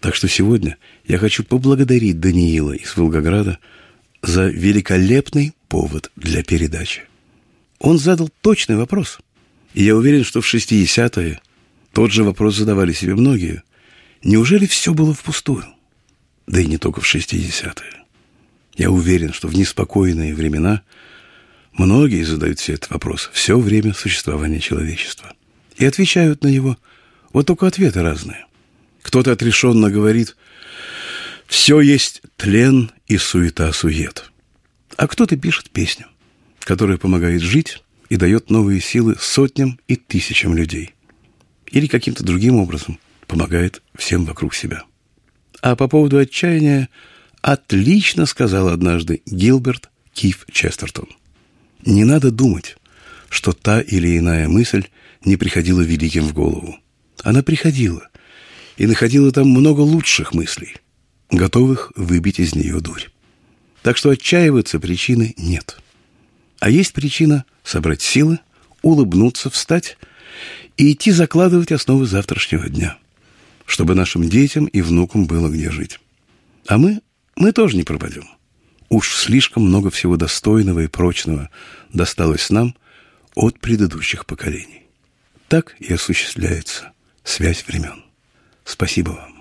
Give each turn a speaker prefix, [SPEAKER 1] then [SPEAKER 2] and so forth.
[SPEAKER 1] Так что сегодня я хочу поблагодарить Даниила из Волгограда за великолепный повод для передачи. Он задал точный вопрос. И я уверен, что в 60-е тот же вопрос задавали себе многие. Неужели все было впустую? Да и не только в 60-е. Я уверен, что в неспокойные времена многие задают себе этот вопрос все время существования человечества. И отвечают на него. Вот только ответы разные. Кто-то отрешенно говорит: «Все есть тлен и суета-сует». А кто-то пишет песню, которая помогает жить и дает новые силы сотням и тысячам людей. Или каким-то другим образом помогает всем вокруг себя. А по поводу отчаяния отлично сказал однажды Гилберт Киф Честертон. Не надо думать, что та или иная мысль не приходила великим в голову. Она приходила и находила там много лучших мыслей, готовых выбить из нее дурь. Так что отчаиваться причины нет. А есть причина собрать силы, улыбнуться, встать и идти закладывать основы завтрашнего дня, чтобы нашим детям и внукам было где жить. А мы тоже не пропадем. Уж слишком много всего достойного и прочного досталось нам от предыдущих поколений. Так и осуществляется связь времен. Спасибо вам.